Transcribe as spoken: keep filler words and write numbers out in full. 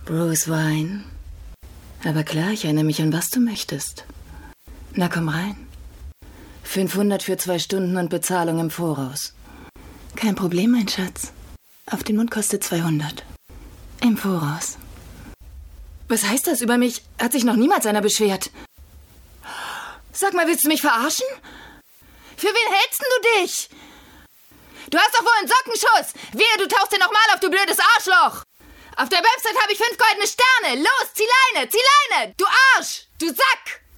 Bruce Wayne. Aber klar, ich erinnere mich an, was du möchtest. Na, komm rein. fünfhundert für zwei Stunden und Bezahlung im Voraus. Kein Problem, mein Schatz. Auf den Mund kostet zweihundert. Im Voraus. Was heißt das über mich? Hat sich noch niemals einer beschwert. Sag mal, willst du mich verarschen? Für wen hältst denn du dich? Du hast doch wohl einen Sockenschuss. Wehe, du tauchst dir nochmal auf, du blödes Arschloch. Auf der Website habe ich fünf goldene Sterne. Los, zieh Leine, zieh Leine. Du Arsch, du Sack.